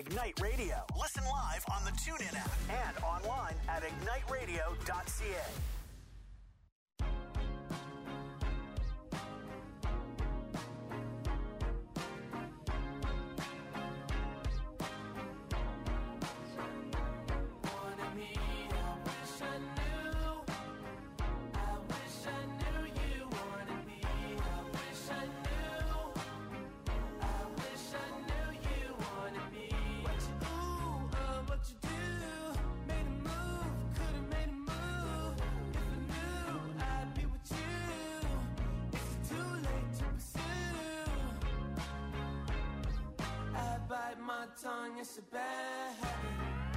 Ignite Radio. Listen live on the TuneIn app and online at igniteradio.ca. Tongue, it's a bad habit.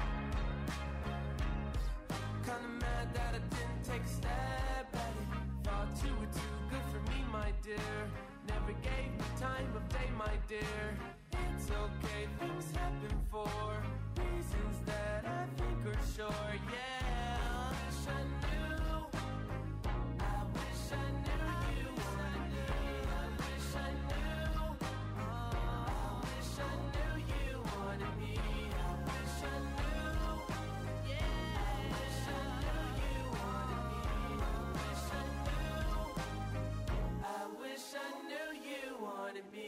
Kinda mad that I didn't take a stab at it. Thought you were too good for me, my dear. Never gave me time of day, my dear. It's okay, things happen for reasons that I think are sure, yeah. I wish I knew. I wish I knew you wanted me. I wish I knew. I wish I knew you wanted me. I wish I knew. Yeah. I wish I knew you wanted me. I wish I knew. I wish I knew you wanted me.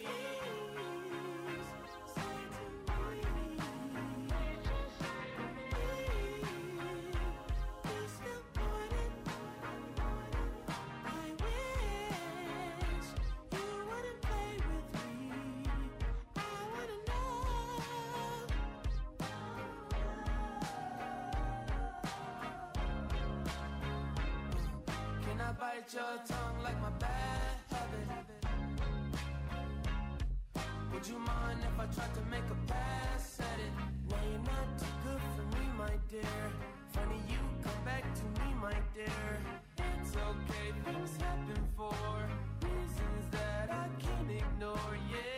Bite your tongue like my bad habit. Would you mind if I tried to make a pass at it? Now you're not too good for me, my dear. Funny you come back to me, my dear. It's okay, things happen for reasons that I can't ignore, yeah.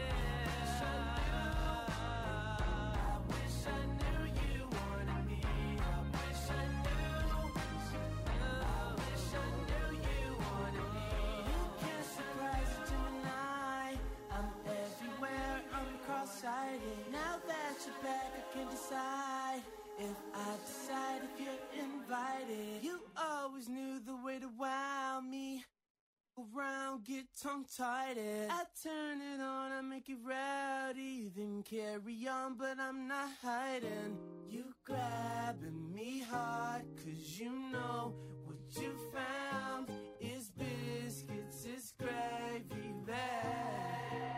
Now that you're back, I can decide if I decide if you're invited. You always knew the way to wow me. Around, get tongue-tied. I turn it on, I make it rowdy. Then carry on, but I'm not hiding. You grabbing me hard, cause you know what you found is biscuits, is gravy there.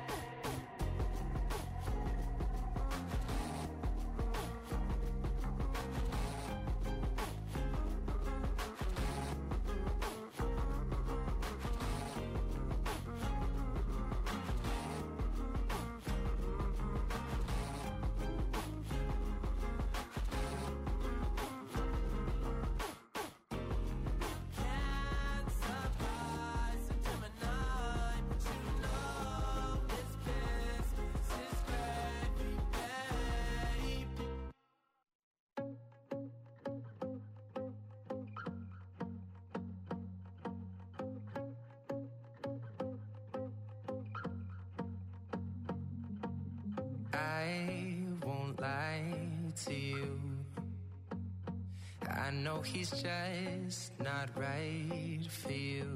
I won't lie to you. I know he's just not right for you.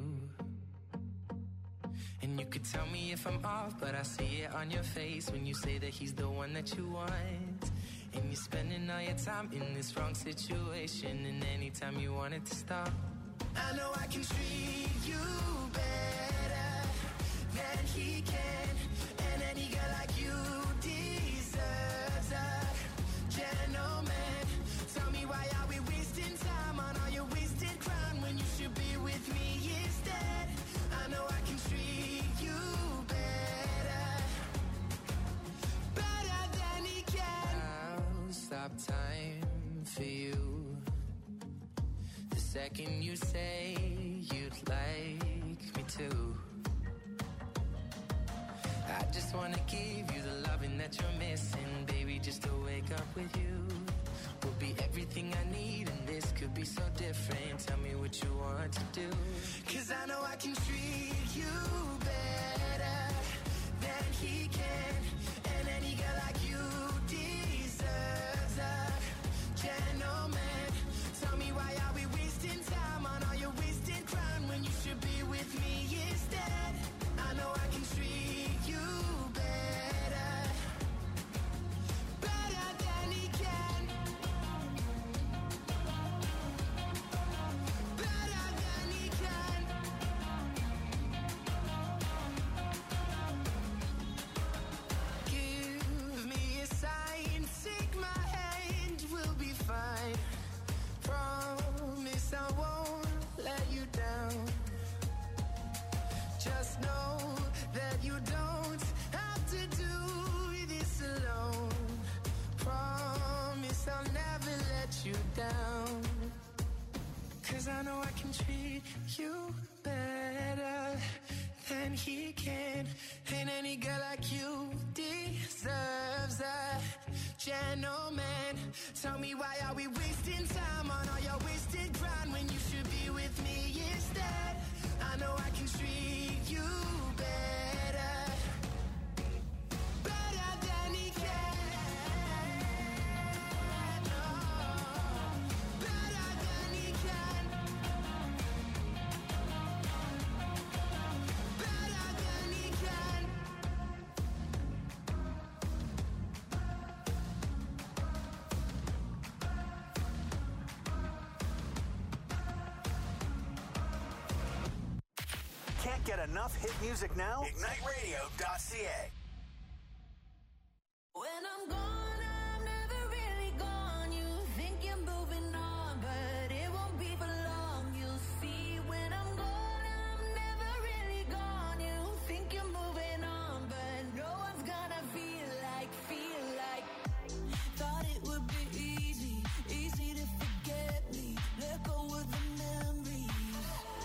And you could tell me if I'm off, but I see it on your face when you say that he's the one that you want. And you're spending all your time in this wrong situation, and anytime you want it to stop, I know I can treat you better than he can. And any girl like you deserves a gentleman. Tell me, why are we wasting time on all your wasted crown when you should be with me instead? I know I can treat you better, better than he can. I'll stop time for you the second you say you'd like me to. I just wanna give you the loving that you're missing, baby, just to wake up with you will be everything I need, and this could be so different. Tell me what you want to do, 'cause I know I can treat you better than he can. And And any girl like you deserves a gentleman. Tell me, why are we wasting time on all your wasted crown when you should be with me instead? I know I can treat you better, better than he can, better than he can. Give me a sign, take my hand, we'll be fine. Promise I won't let you down. Just know that you don't have to do this alone. Promise I'll never let you down. 'Cause I know I can treat you better than he can. And any girl like you deserves a gentleman. Tell me, why are we wasting time on all your wasted ground when you should be with me instead? I know I can treat you better, better than he can. Oh, better than he can, better than he can. Can't get enough hit music now? IgniteRadio.ca. When I'm gone, I'm never really gone. You think you're moving on, but it won't be for long. You'll see when I'm gone, I'm never really gone. You think you're moving on, but no one's gonna feel like. Thought it would be easy to forget me. Let go of the memories.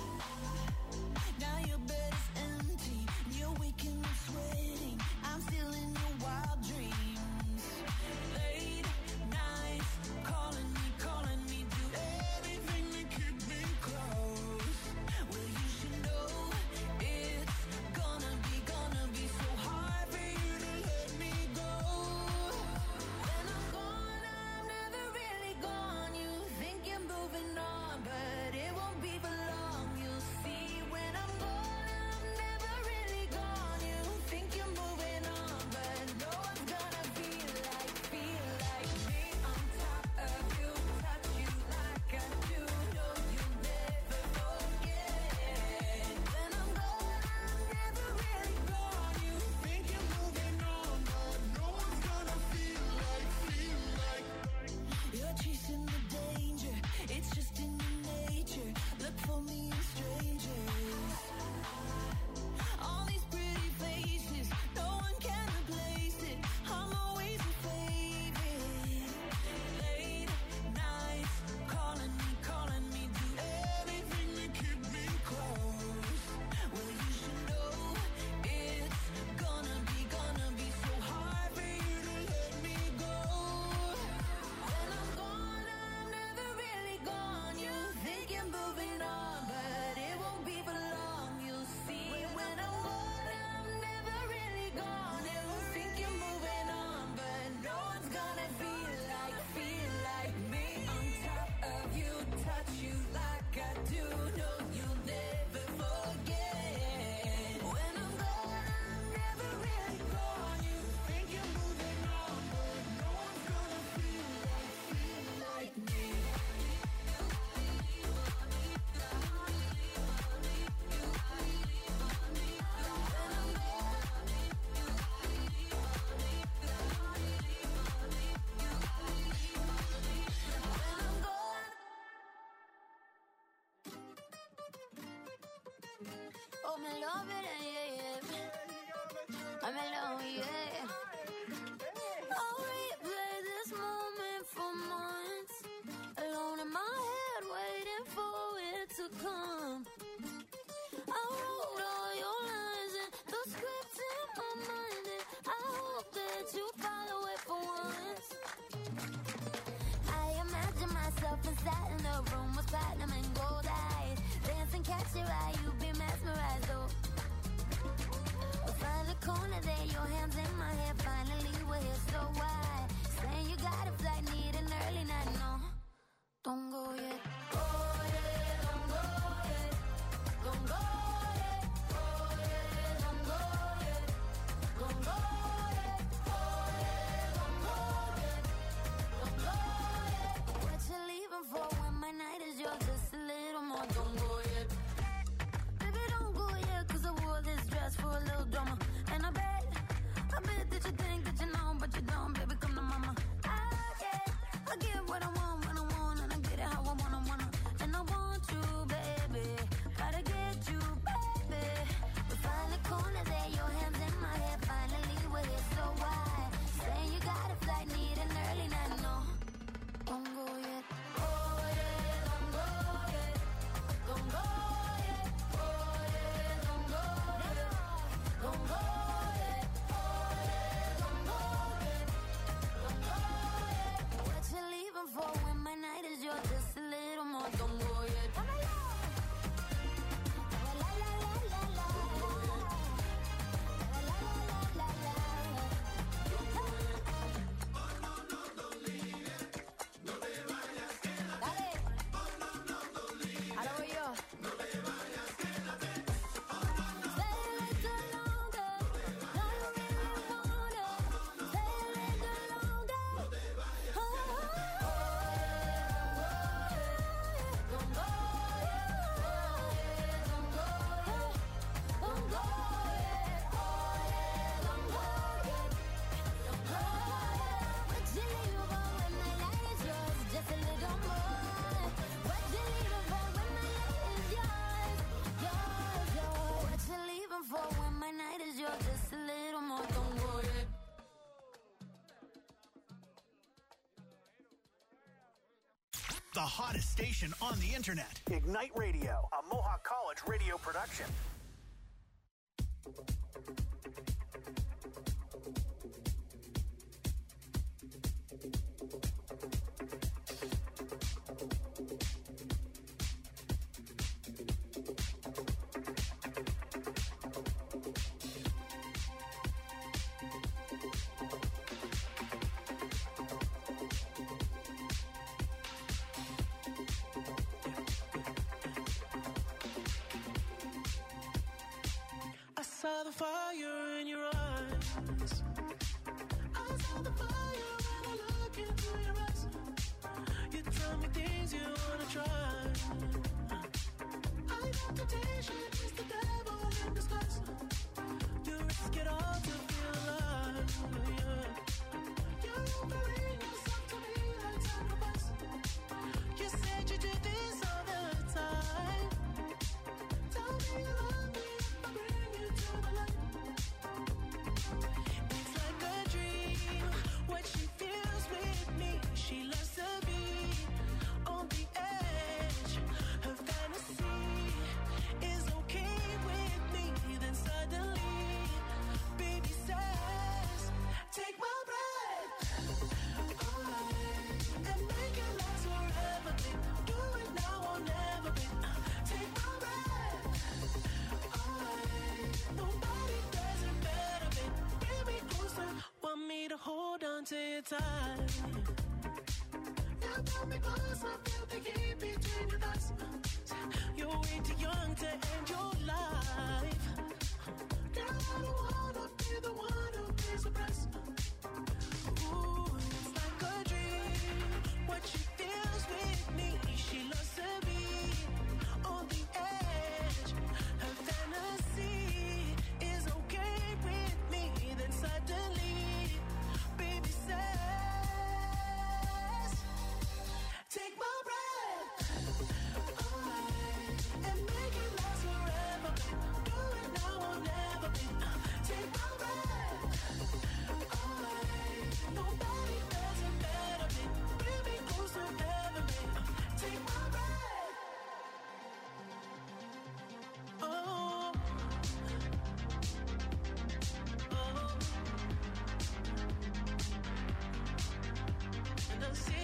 Now your bed is empty, you're waking up sweating. I'm still in your wild dreams. Late nights, calling me, do everything to keep me close. Well, you should know it's gonna be so hard for you to let me go. When I'm gone, I'm never really gone. You think you're moving on, but it won't be for long. You'll see when I'm gone, I'm never really gone. You think you're moving on, but no one's gonna feel like me. On top of you, touch you like I do. No, you'll never forget. When I'm gone, I'm never really gone. You think you're moving on, but no one's gonna feel like. You're chasing the danger, it's just in your nature. Look for me in strangers. All these pretty faces, no one can replace it. I'm always your favorite. Late nights, calling me, do everything to keep me close. Well, you should know it's gonna be so hard for you to let me go. When I'm gone, I'm never really gone. You think you're moving on, but it won't be for long. You'll see when I'm gone, I'm never really gone. You think you're moving on, but no one's gonna feel like me. On top of you, touch you like I do. No, you'll never forget. When I'm gone, I'm never really gone. You think you're moving on, but no one's gonna feel like me. Oh, me love it, yeah. I'm alone, yeah. I'll replay this moment for months. Alone in my head, waiting for it to come. I wrote all your lines and the script in my mind, and I hope that you follow it for once. I imagine myself inside in a room with platinum and gold eyes. Dancing, catch your eye, you be mesmerized, oh. Find the corner there, your hands in my hair, the hottest station on the internet. Ignite Radio, a Mohawk College radio production. Saw the fire in your eyes. I saw the fire when I look into your eyes. You tell me things you wanna try. I know temptation is the devil in disguise. You risk it all to feel alive. Yeah. You're offering yourself to me like sacrifice. You said you do this all the time. Tell me you love me. It's like a dream, what she feels with me. She loves to be on the edge. Her fantasy is okay with me. Then suddenly, baby says, take my breath away and make it last forever. Do it now or never. Take my breath away. Nobody does it better, babe. Bring me closer. Want me to hold on to your tight. You pull me closer, feel the heat between your thighs. You're way too young to end your life. Girl, I don't wanna be the one who pays the price. Ooh, it's like a dream. What she feels with me, she loves to be on the edge. Her fantasy is okay with me. Then suddenly, baby says, take my breath away and make it last forever. Do it now or never. Take my breath away. Nobody does it better. Bring me closer, ever. Take my breath. Oh. And I see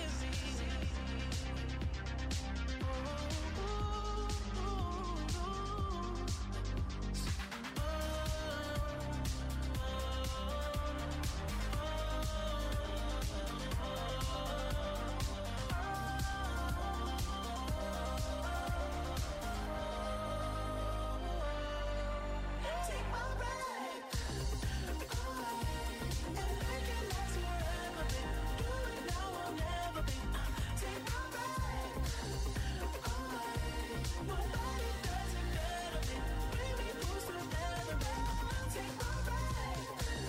take my breath away and make it last forever. Do it now or never. Take my breath away. Nobody does it better. Bring me closer, never. Take my breath.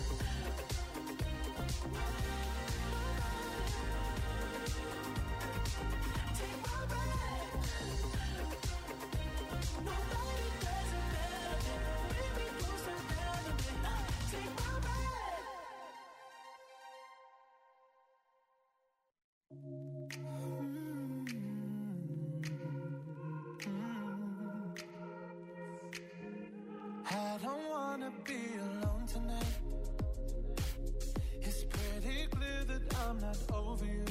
Take my breath. Nobody does it better. Bring me closer, never. Take my breath. I don't wanna be alone tonight. It's pretty clear that I'm not over you.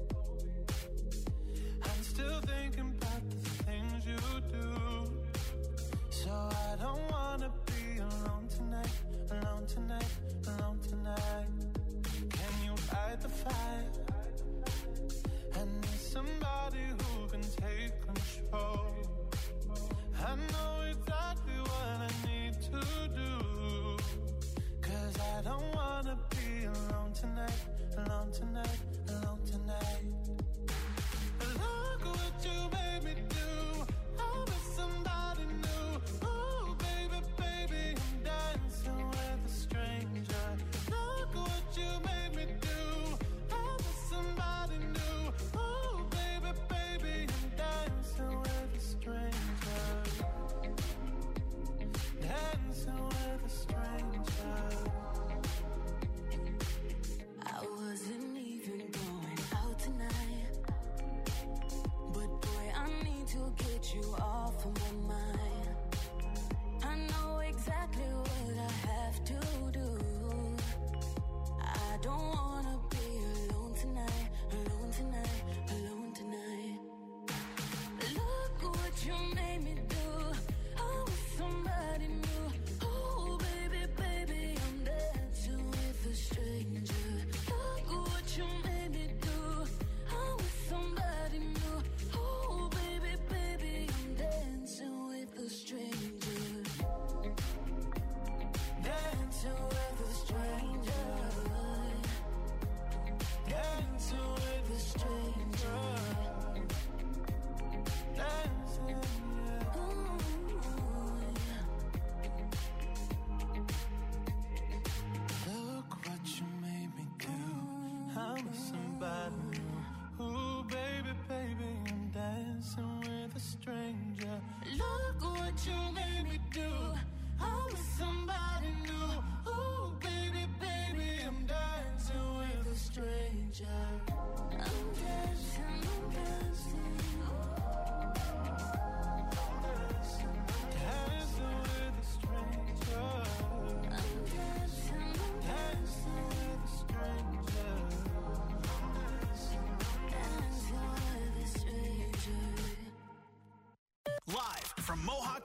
I'm still thinking about the things you do. So I don't wanna be alone tonight, alone tonight, alone tonight. Can you fight the fight? I need somebody who can take control. I know exactly what I need to do.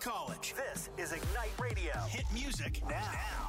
college. This is Ignite Radio. Hit music now.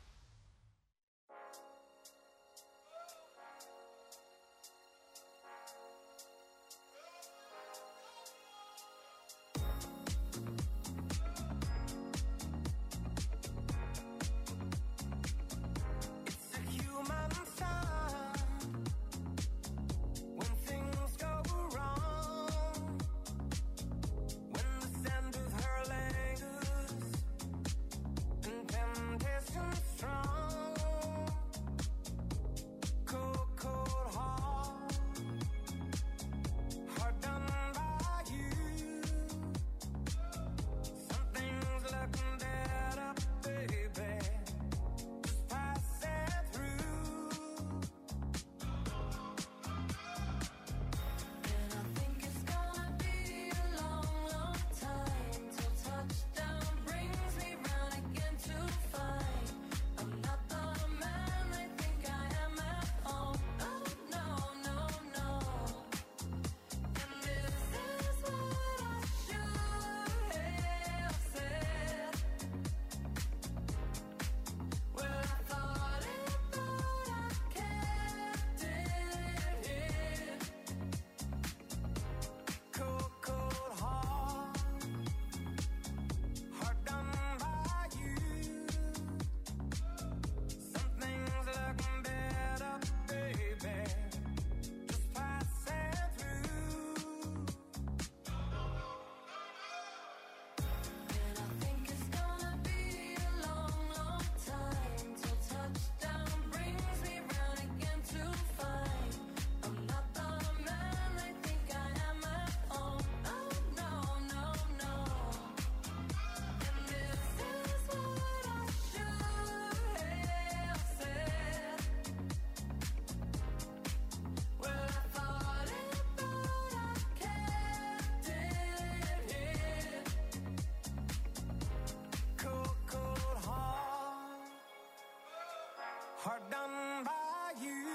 Hard done by you.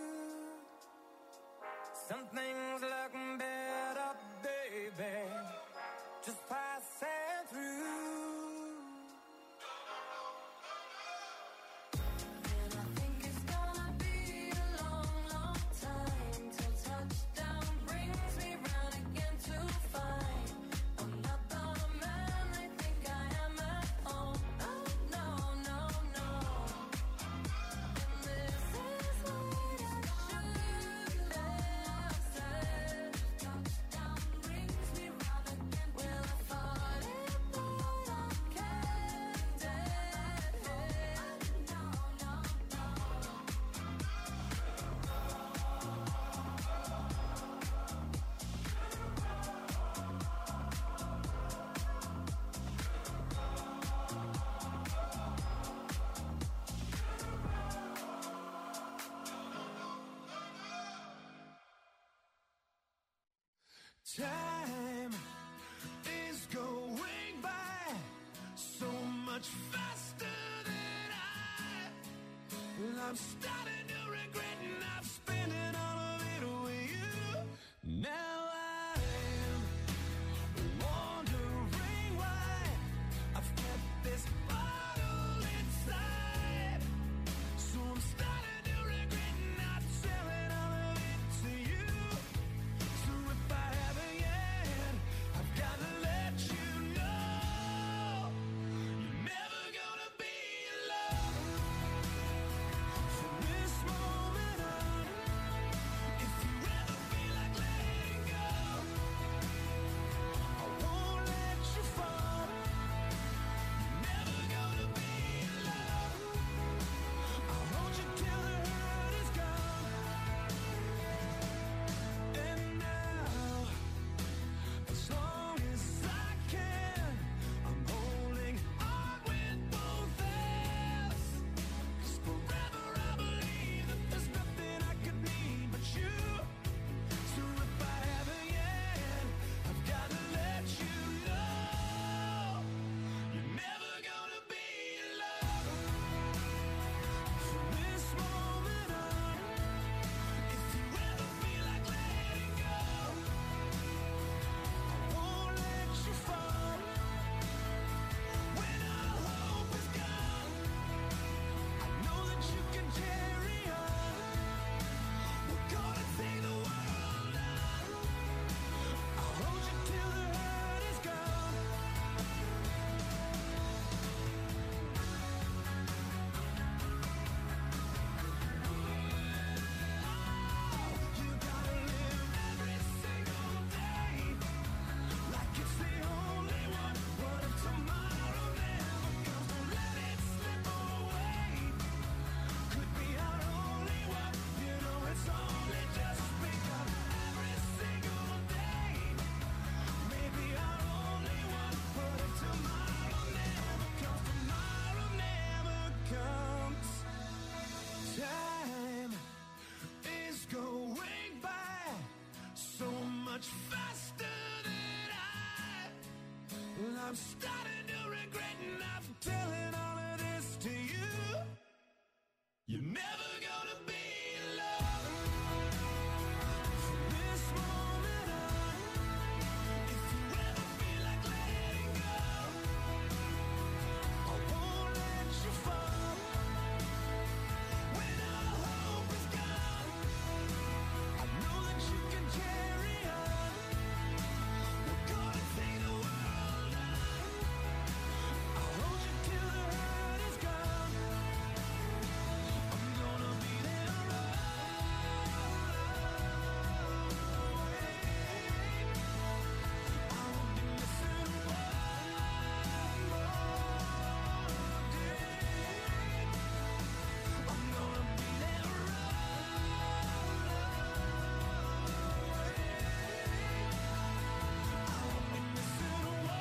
Some things look better, baby, just passing through. Time is going by so much faster than I'm starting to regret not spending all of it with you. Now I'm wondering why I've kept this bottle inside. So I'm starting to regret not selling all of it to you. So if I haven't yet, I've got to let you know you're never gonna be alone. So I'm starting to regret not telling all of this to you. You're never gonna be alone from this moment on. If you ever feel like letting go, I won't let you fall. When all hope is gone, I know that you can carry on. We're gonna take the world on. I'll hold you till the hurt is gone. I'm gonna be there I won't be missing one more day. I'm gonna be there I won't be missing one more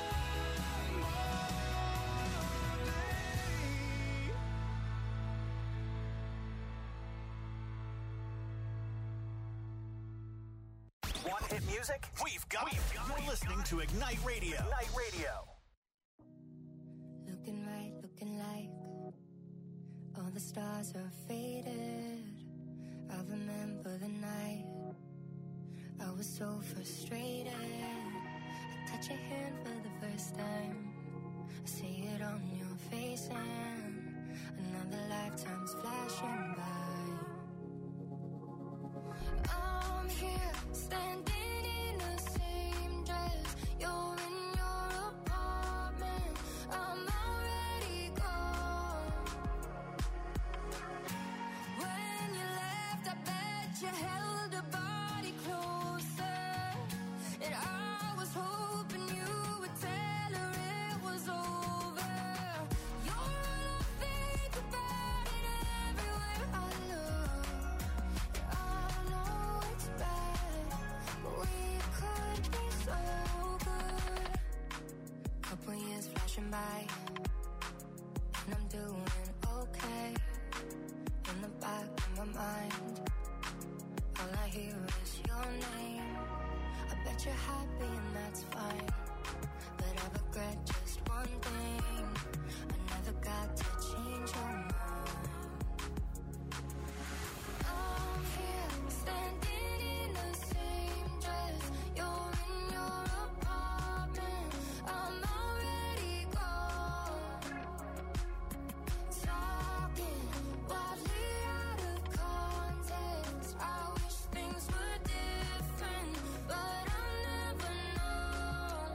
day. Want hit music? We've got it. You're listening to Ignite Radio. Ignite Radio. Looking right, looking like all the stars are faded. I remember the night I was so frustrated. I touch your hand for the first time. I see it on your face and another lifetime's flashing by. I'm here standing in the same dress. You're in your apartment. I'm already gone. When you left, I bet you held a body closer. And I was hoping you would tell her it was over. You're all I think about it everywhere I look. I know it's bad, but we could be so good. Couple years flashing by, and I'm doing okay. In the back of my mind, all I hear is your name. I bet you're happy and that's fine, but I regret just one thing. I never got to change your mind. I'm here standing in the same dress. You're in your apartment. I'm already gone. Talking wildly out of context. I wish things were different, but I'll never know.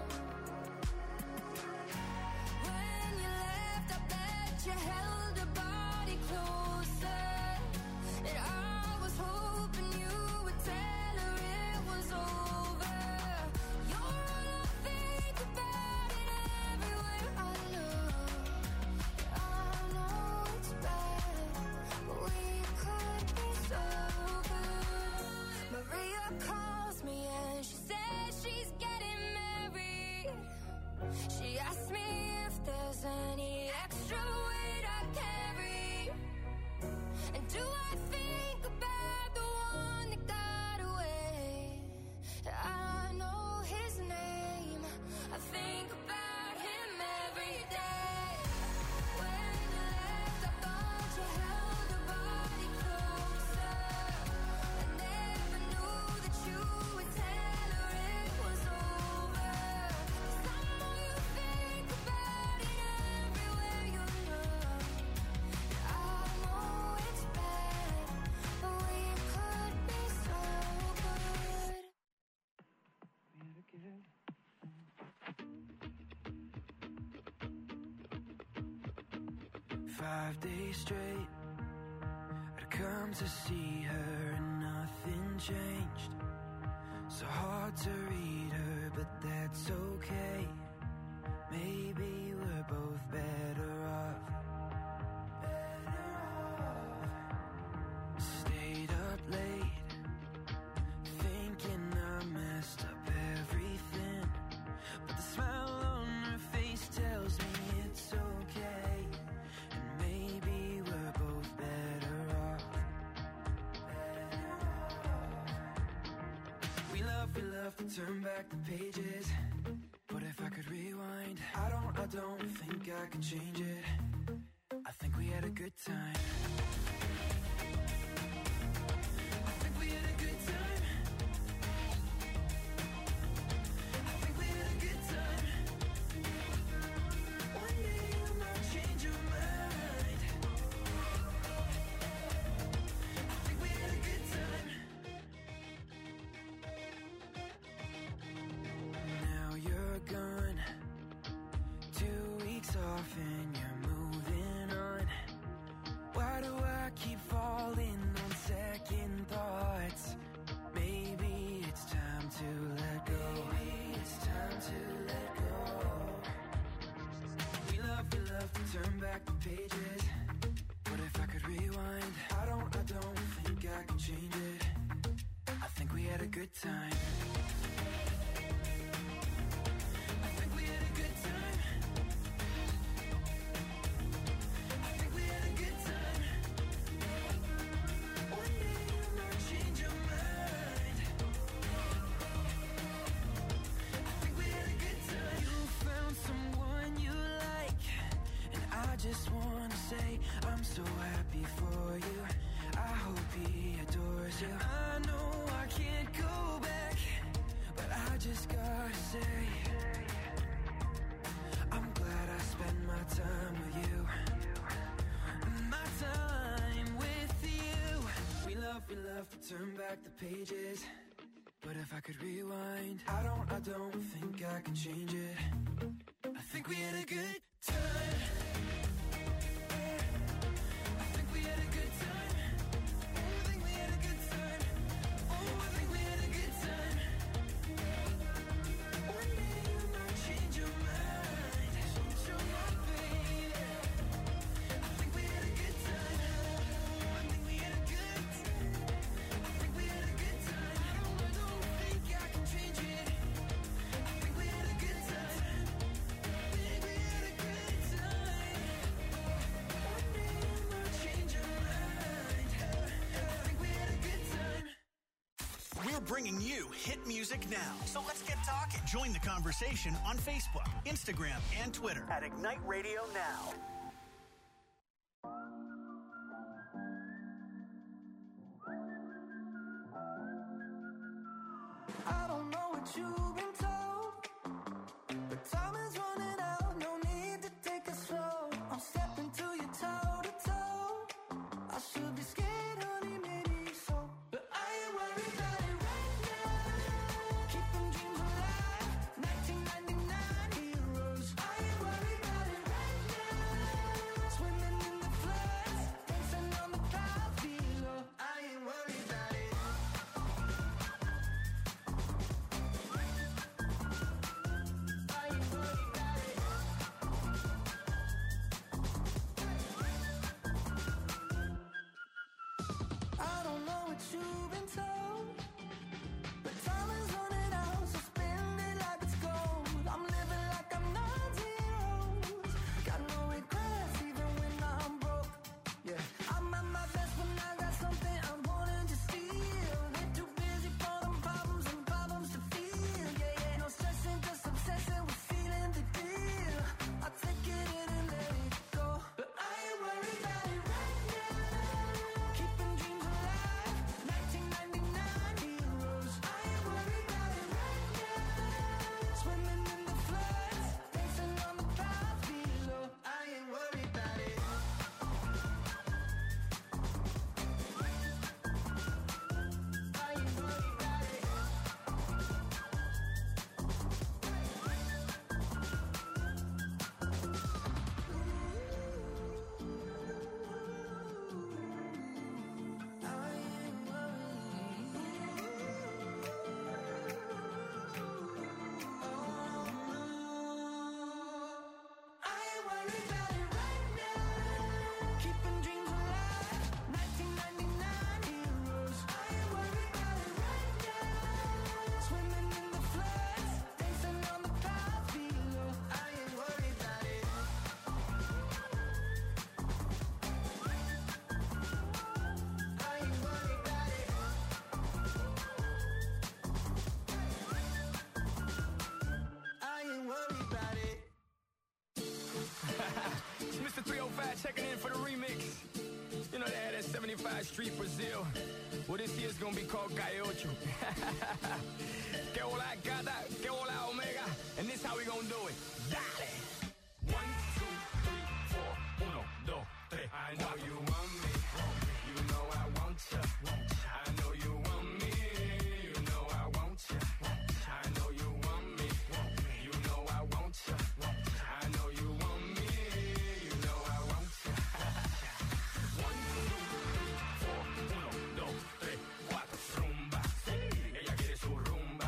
When you left, I bet you held a body closer. And I was hoping you would tell her it was over. You're all I think about it everywhere I look. I know it's bad, but we could be so good. Maria calls me and she says she's getting married. She asked me if there's any extra weight I carry. And do I think about the one that got away? I know his name. I think about him every day. When you left, I thought you held a body closer. I never knew that you would tell her it was over. Somehow you think about it everywhere you look. I know it's bad, but we could be so good. 5 days straight, I'd come to see her and nothing changed. So hard to read her, but that's okay. Maybe we're both better off. Stayed up late, thinking I messed up everything. But the smile on her face tells me it's okay. And maybe we're both better off. We love to turn back the pages. But if I could rewind, I don't think I can change it. I think we had a good time. I think we had a good time. I think we had a good time. One day you might change your mind. I think we had a good time. Now you're gone, 2 weeks off and you're moving on. Why do I keep falling on second thoughts? Maybe it's time to let go. Maybe it's time to let go. We love to turn back the pages. But if I could rewind, I don't think I can change it. I think we had a good time. I think we had a good time. I think we had a good time. One day you might change your mind. I think we had a good time. You found someone you like, and I just wanna say I'm so happy for you. I hope he adores you. I know I can't go back, but I just gotta say I'm glad I spent my time with you. My time with you. We love to turn back the pages. But if I could rewind, I don't think I can change it. I think we had a good time. I think we had a good time. Oh, I think we had a good time. Oh, I think we had a good time. One day you might change your mind. Change your mind, baby. I think we had a good time. I think we had a good time. I think we had a good time. I don't think I can change it. I think we had a good time. I think we had a good time. One day you might change your mind. I think we had a good time. We're bringing you hit music now. So let's get talking. Join the conversation on Facebook, Instagram, and Twitter at Ignite Radio Now. I don't know what you've been told, but time is running out. No need to take it slow. I'm stepping to you toe to toe. I should be scared, honey, maybe so, but I ain't worried about it right now. Keep them dreams alive. 1999 heroes. I ain't worried about it right now. Swimming in the floods, dancing on the clouds below. I ain't worried about it. Mr. 305 checking in for the remix. You know they had that 75 Street Brazil. Well, this year's gonna be called Calle Ocho. Que hola gata, que hola omega. And this how we gonna do it. Dale! 1, 2, 3, 4, 1, 2, 3. I know you want me. You know I want ya. I know you want me. You know I want ya. I know you want me. You know I want ya. I know you want me. You know I want ya. 1, 2, 3, 4, 1, 2, 3, 4. Rumba, sí. Ella quiere su rumba.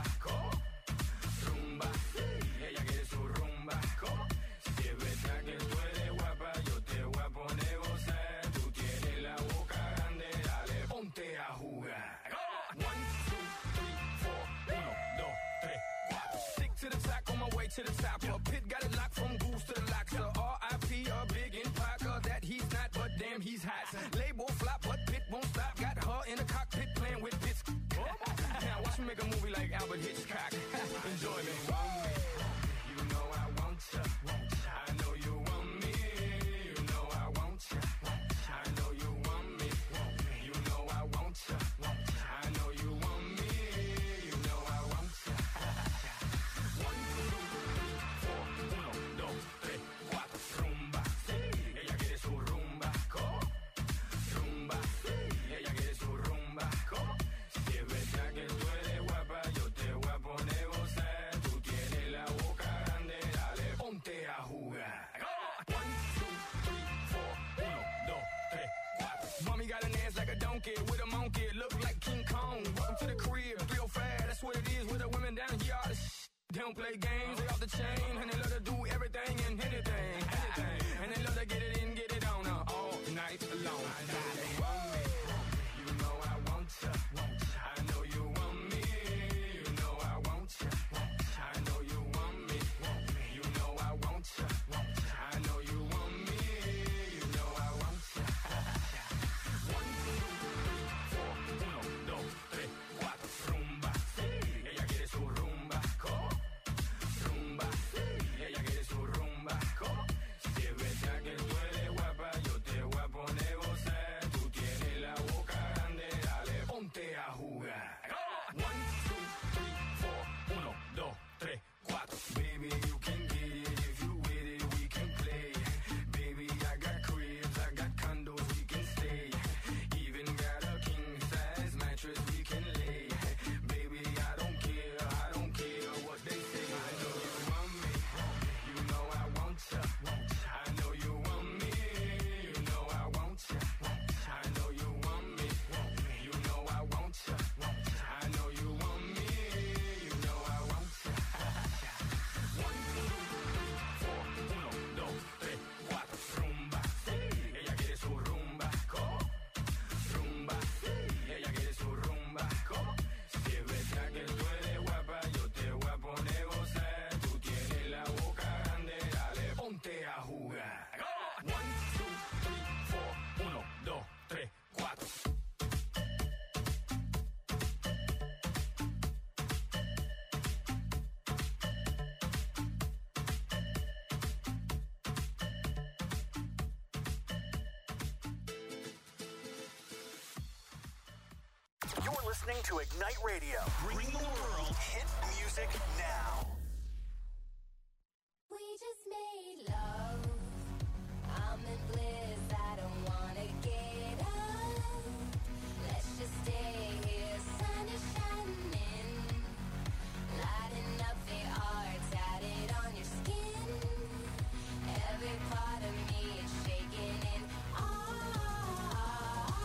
Rumba, sí. Ella quiere su rumba. Si es verdad que tú eres guapa, yo te voy a poner gozar. Tú tienes la boca grande, dale, ponte a jugar. 1, 2, 3, 4, 1, 2, 3, 4. Stick to the top, on my way to the top. Pit got it locked from goose to the lock. So R.I.P. a big impact that he's not, but damn he's hot. Label flop, but Pit won't stop. Got her in the cockpit playing with bits. Now watch me make a movie like Albert Hitchcock. Enjoy me. You know I want ya. I know you want me. You know I want ya. I know you want me. You know I want ya. I know you want me. You know I want ya. 1, 2, 3, 4, 1, 2, 3, 4. Rumba, sí. Ella quiere su rumba. Rumba, sí. Ella quiere su rumba. Si es verdad que tú eres guapa, yo te voy a poner gozar. Tú tienes la boca grande, dale, ponte a jugar. 1, 2, 3, 4, 1, 2, 3, 4. Mommy got an ass like a donkey with a monkey, look like King Kong. Welcome to the crib, 305, that's what it is with the women down here. All the they don't play games, they off the chain, and they love to do everything and anything. And they love to get it in, get it on all night long. You want me, you know I want ya. I know you want me, you know I want ya. I know you want me, you know I want ya. I know you want me, you know I want ya. 1, 2, 3, 4, 1, 2, 3, 4. Rumba, sí. Ella quiere su rumba. Rumba, sí. Ella quiere su rumba. Si es verdad que tú eres guapa, yo te voy a poner gozar. Tú tienes la boca grande, dale, ponte a jugar. 1, 2, 3, 4, 1, 2, 3, 4. Baby, you can get it if you with it, we can play. Baby, I got cribs, I got condos, we can stay. Even got a king size mattress we can lay. Baby, I don't care what they say. I know you want me, you know I want ya. I know you want me, you know I want ya. I know you want me, you know I want ya. I know you want me, you know I want ya. 1, 2, 3, 4. Rumba, sí. Ella quiere su rumba. Rumba, sí. Ella quiere su rumba. Si es verdad que tú eres guapa, yo te voy a poner gozar. Tú tienes la boca grande, dale, ponte a jugar. 1, 2, 3, 4, 1, 2, 3, 4. You're listening to Ignite Radio, bringing the world hit music now. We just made love. I'm in bliss. I don't wanna get up. Let's just stay here. Sun is shining, lighting up the art tatted on your skin. Every part of me is shaking in awe.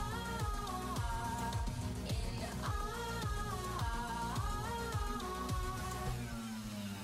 In awe.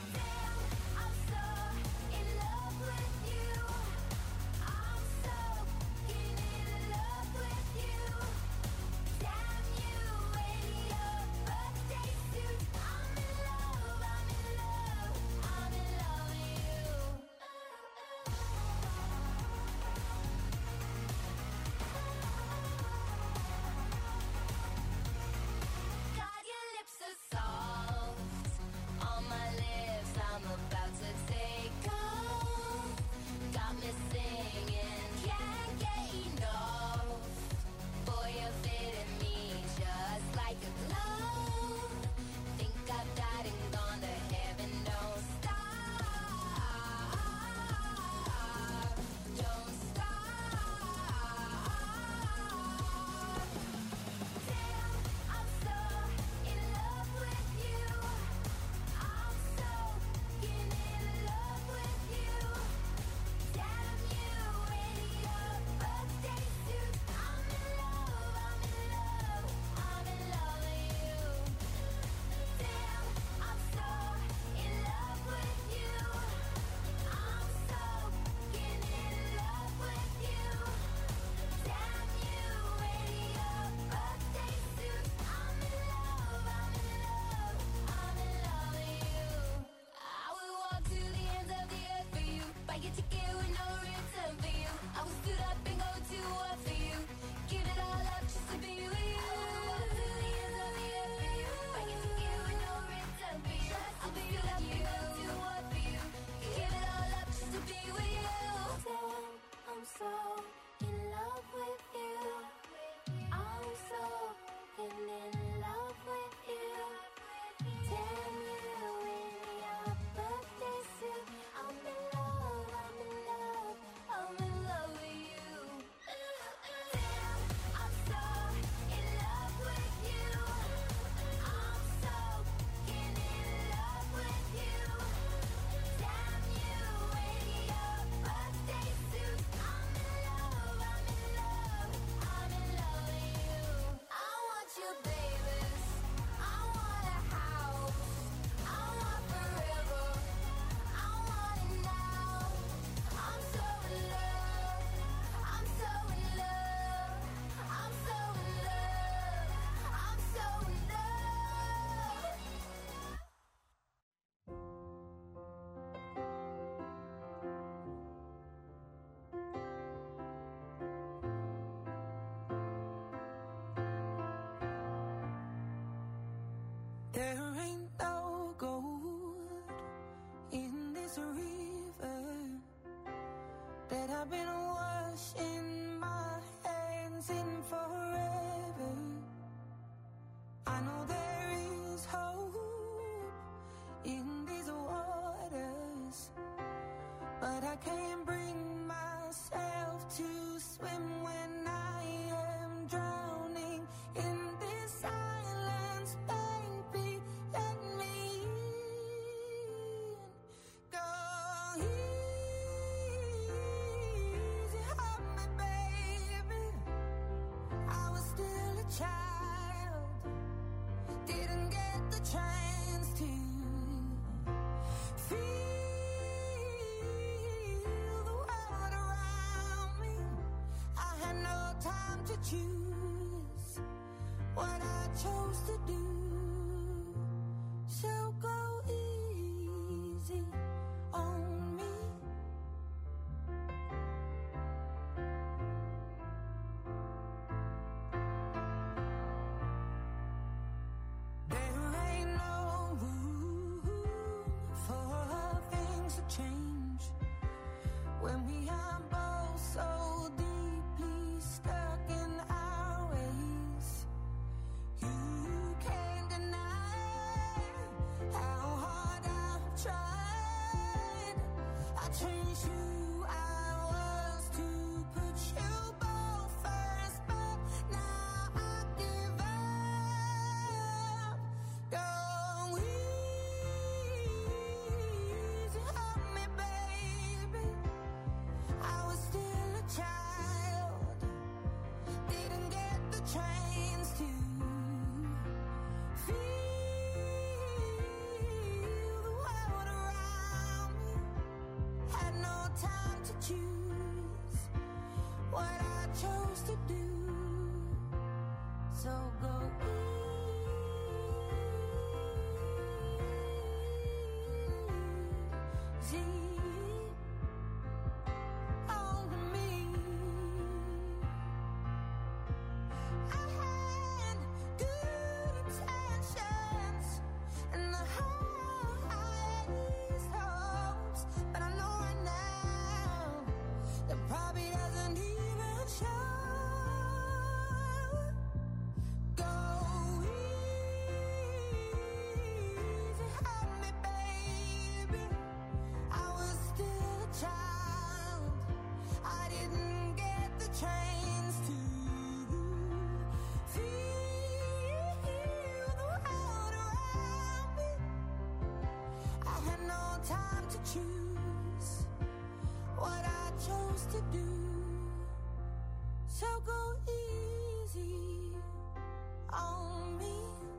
There ain't no gold in this river that I've been washing my hands in forever. I know there is hope in these waters, but I can't bring myself to swim when I am drowning in this silence. Baby, let me in. Go easy on me, baby. I was still a child, didn't get the chance to feel the world around me. I had no time to choose what I chose to do. So go easy on me. There ain't no room for things to change when we are both so deeply stuck in our ways. You can't deny how hard I've tried. I changed who I was to put you both first, but now I give up. Go easy on me, baby. I was still a child, didn't get the chance to feel the world around me. Had no time to choose what I chose to do. So go easy on me. I had good intentions and the highest hopes, but I know right now that probably doesn't even show. Go easy on me, baby. I was still a child, I didn't get the chance to feel the world around me. I had no time to choose what I chose to do. So go easy on me.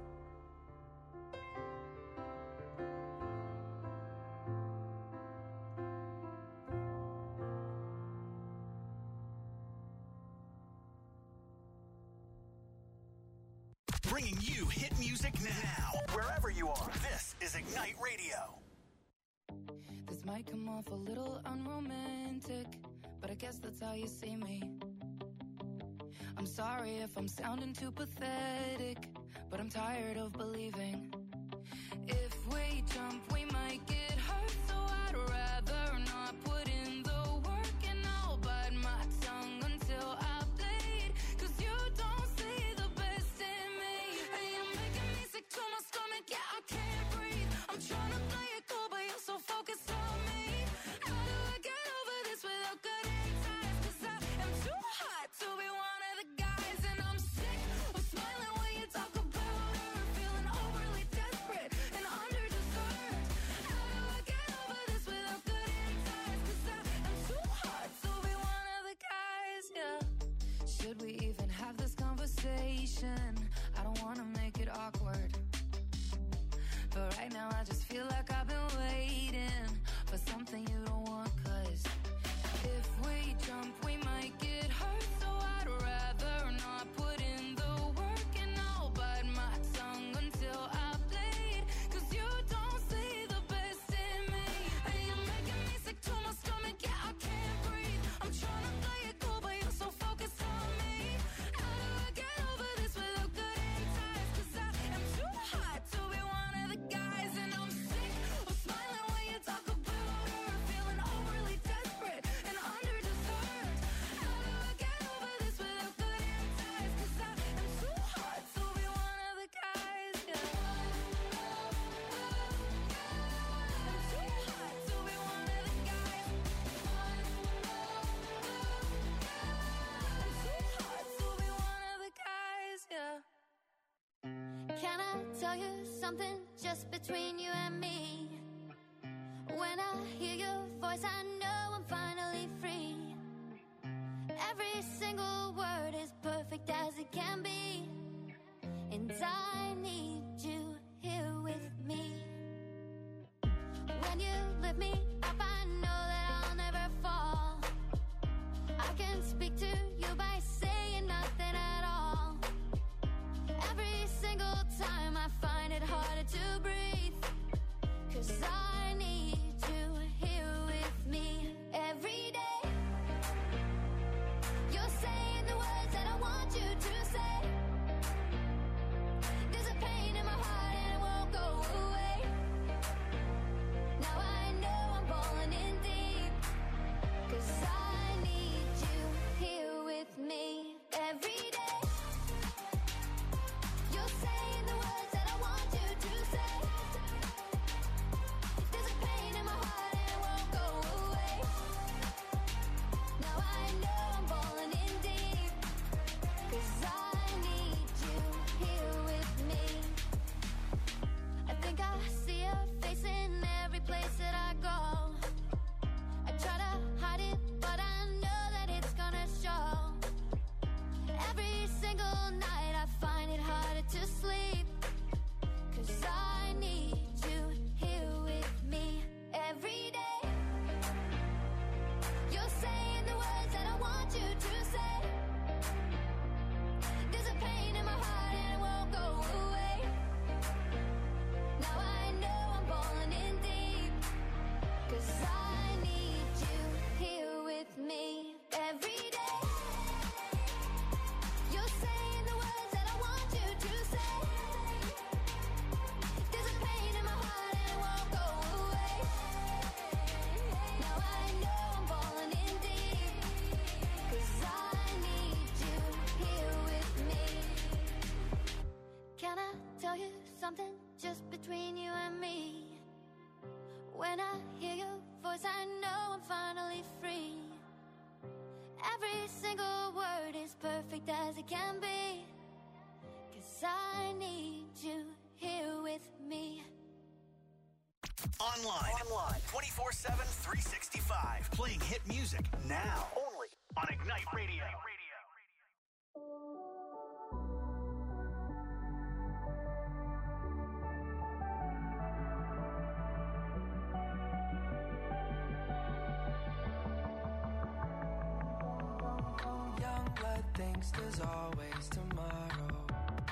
Bringing you hit music now, wherever you are. This is Ignite Radio. This might come off a little unromantic, but I guess that's how you see me. I'm sorry if I'm sounding too pathetic, but I'm tired of believing. If we jump, we might get hurt, so I'd rather not put in the work, and I'll bite my tongue until I bleed. 'Cause you don't see the best in me, and you're making me sick to my stomach, yeah, I can't breathe. I'm trying to play it cool, but you're so focused on me. How do I get over this without cutting ties? 'Cause I am too hot to be one of the guys, and I'm sick of smiling when you talk about her, feeling overly desperate and underdeserved. tell you something just between you and me? When I hear your voice, I know I'm finally free. Every single word is perfect as it can be, and I need you here with me. When you lift me up, I know that I'll never fall. I can speak to you by saying nothing at all. Every single time I find it harder to breathe, 'cause I need you here with me every day. You're saying the words that I want you to say. There's a pain in my heart and it won't go away. Now I know I'm falling in deep, 'cause I need you here with me every day. You're saying the words that I want you to say. There's a pain in my heart and it won't go away. Now I know I'm falling in deep, 'cause I need you here with me. I think I see your face in every place that I go. I try to hide it, but I know that it's gonna show. Every single night I find it harder to sleep, 'cause I need you here with me every day. You're saying the words that I want you to say. There's a pain in my heart and it won't go away. Now I know I'm falling in deep, 'cause I need you here with me every day. You're saying the words that I want you to say. There's a pain in my heart and it won't go away. Now I know I'm falling in deep, 'cause I need you here with me. Can I tell you something just between you and me? When I hear your voice, I know I'm finally free. Every single word is perfect as it can be, 'cause I need you here with me. Online 24/7, 365. Playing hit music now. Only on Ignite Radio. Young blood thinks there's always tomorrow.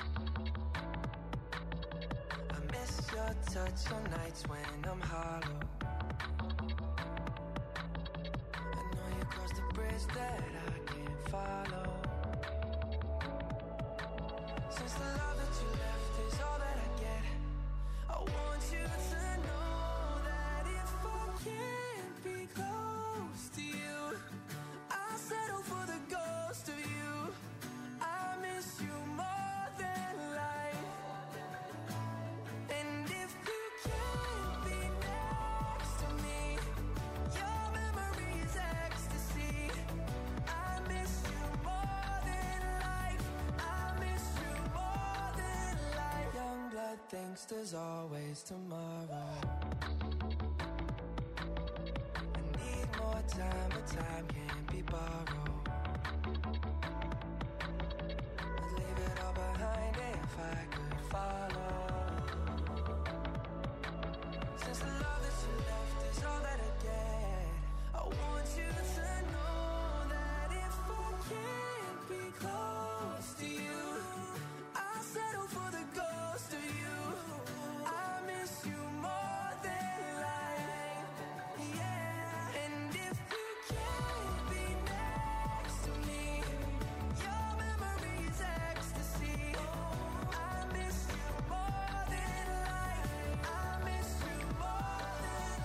I miss your touch on nights when I'm hollow. I know you crossed the bridge that I can't follow. Since the love that you left is all that I get, I want you to know that if I can't be close to you, I'll settle for the ghost of you. I miss you more than life. And if you can't be next to me, your memory is ecstasy. I miss you more than life. I miss you more than life. Young blood thinks there's always tomorrow. I need more time, but time can't be borrowed. I'd leave it all behind if I could follow. Since the love that you left is all that I get, I want you to know that if I can't be close to you, I'll settle for the ghost of you. I miss you more than life. Yeah. And if you can't be next to me, your memory is ecstasy. I miss you more than life. I miss you more than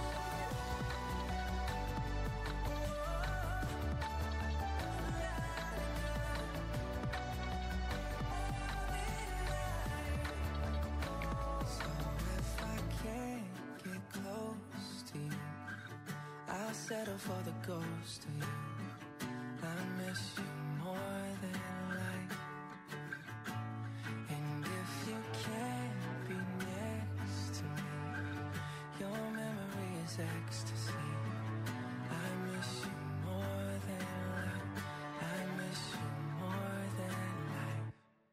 So if I can't get close to you, I'll settle for the ghost of you. I miss you more than life. And if you can't be this ecstasy. I miss you more than life. I miss you more than life.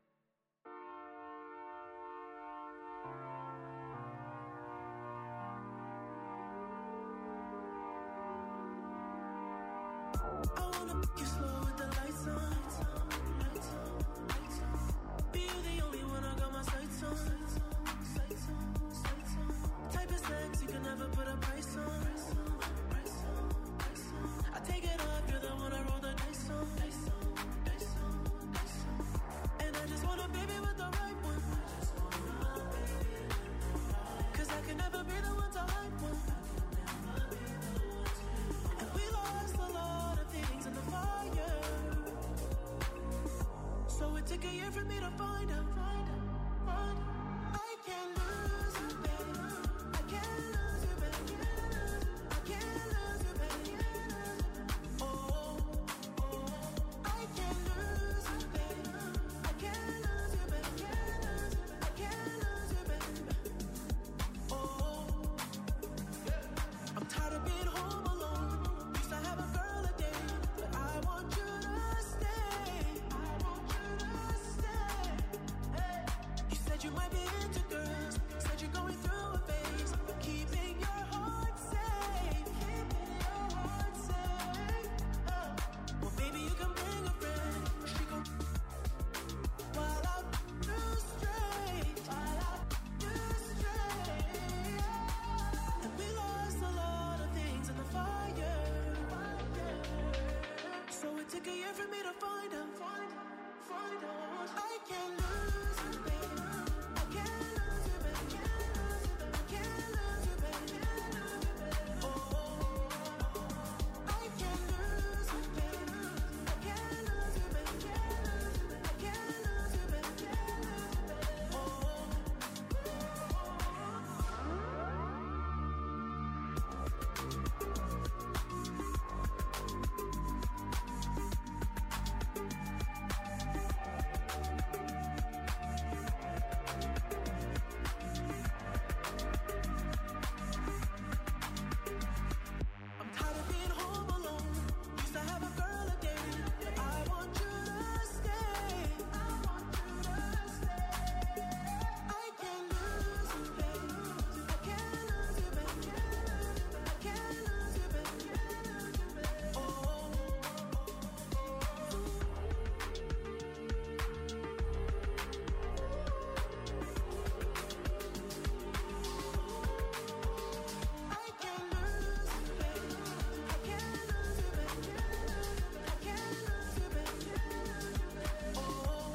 I wanna pick you slow with the lights on. Be you the only one I got my sights on. Type of sex you can never put a price on. I take it off, you're the one I roll the dice on. And I just want a baby with the right one. Cause I can never be the one to hype one. And we lost a lot of things in the fire. So it took a year for me to find out. I can't lose you, baby. I can't lose you, baby. I can't lose you, baby. Oh, I can't lose you, baby. I can't lose you, baby. I can't lose you, baby. Oh, I'm tired of being home alone. Used to have a girl a day, but I want you to stay. I want you to stay. Hey. You said you might be into girls. Said you're going through a phase. Keeping your heart safe. Keeping your heart safe. Well, baby, you can bring a friend. She gon' while I do straight. While I do straight. And we lost a lot of things in the fire. So it took a year for me to find out. I can't lose you, baby. I can't lose you, baby. I can't lose you, baby. Oh, I can't lose you, baby. I can't lose you, baby. I can't lose you, baby. I'm tired of being home alone. Used to have a girl a day, but I want you to stay. I want you to stay. I can't lose you, baby. I can't lose you, baby. I can't lose you, baby. Oh. I can't lose you, baby. I can't lose you, baby. I can't lose you, baby. Oh.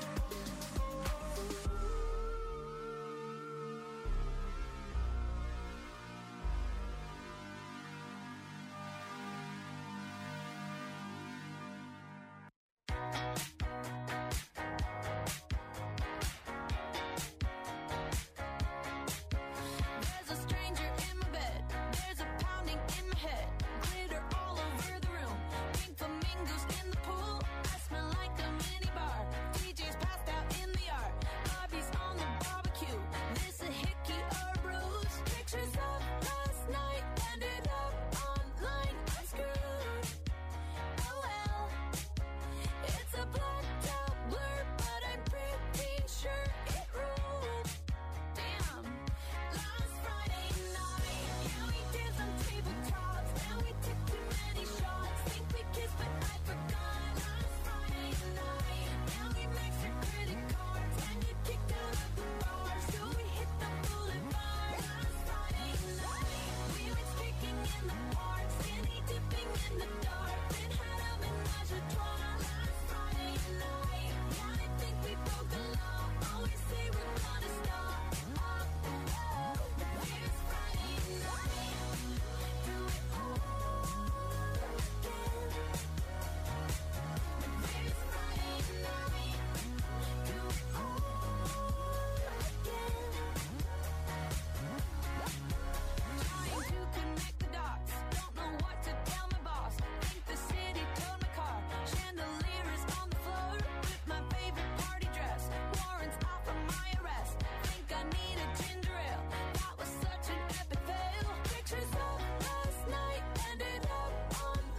There's a stranger in my bed. There's a pounding in my head. Glitter all over the room. Pink flamingos in the pool. I smell like a mini bar. DJ's passed out in the yard. Bobby's on the barbecue. This a hickey or a bruise. Pictures of last night ended up online. I'm screwed. Oh well. It's a blacked out blur, but I'm pretty sure it ruled. Damn. Last Friday night, yeah, we danced on tabletops. Now we took too many shots. Think we kissed, but I forgot. Last Friday night, now we maxed our credit cards. And you kicked out of the bar, so we hit the boulevard. Last Friday night, we went streaking in the park, skinny dipping in the dark. Then had a menage a trois. Last Friday night, yeah, I think we broke the law. Always say we're not